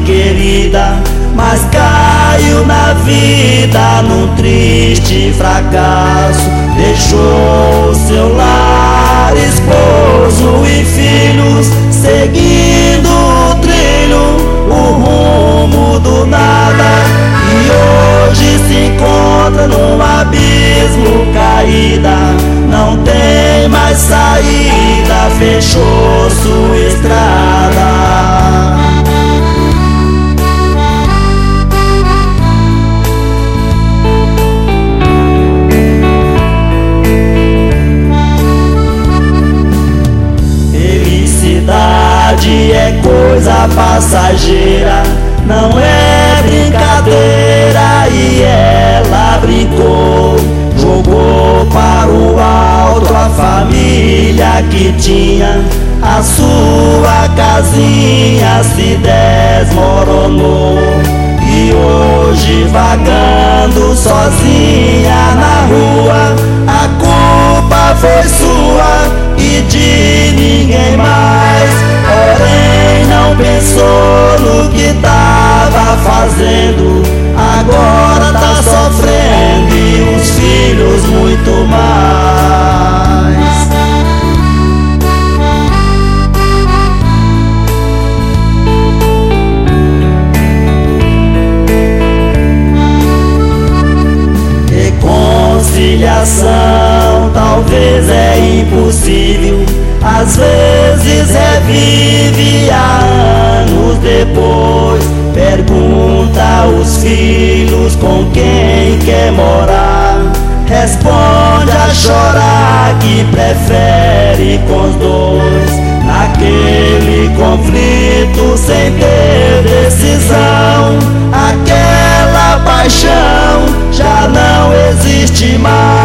querida, mas caiu na vida num triste fracasso. Deixou seu lar, esposo e filhos, seguindo o trilho, o rumo do nada. E hoje se encontra num abismo caída, não tem mais saída, fechou sua estrada. Felicidade é coisa passageira, não é brincadeira, e ela brincou, jogou para o alto a família que tinha. A sua casinha se desmoronou, e hoje vagando sozinha na rua, a culpa foi sua e de ninguém mais. Porém não pensou no que tava fazendo, agora tá sofrendo e os filhos muito mais. Reconciliação talvez é impossível, às vezes revive há anos depois. Pergunta aos filhos com quem quer morar, responde a chorar que prefere com os dois. Naquele conflito sem ter decisão, aquela paixão já não existe mais.